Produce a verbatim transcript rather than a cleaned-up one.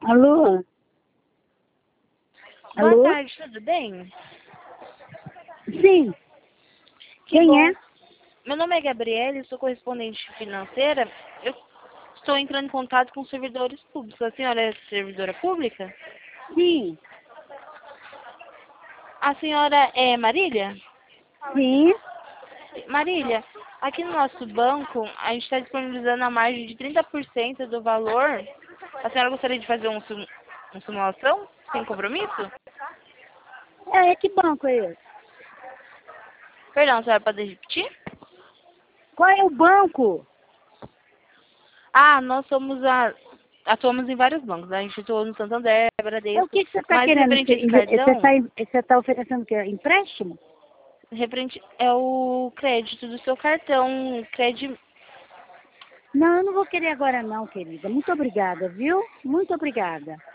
Alô? Boa Alô? tarde, tudo bem? Sim. Que Quem bom. é? Meu nome é Gabriele, sou correspondente financeira. Eu estou entrando em contato com servidores públicos. A senhora é servidora pública? Sim. A senhora é Marília? Sim. Marília, aqui no nosso banco, a gente está disponibilizando a margem de trinta por cento do valor. A senhora gostaria de fazer um, sim- uma simulação sem compromisso? É, que banco é esse? Perdão, a senhora pode repetir? Qual é o banco? Ah, nós somos a... Atuamos em vários bancos, né? A gente atua no Santander, É o Bradesco, que, que você está mas querendo? referente a Você esse cartão, está oferecendo o quê? Empréstimo? referente é o crédito do seu cartão, crédito. Não, eu não vou querer agora não, querida. Muito obrigada, viu? Muito obrigada.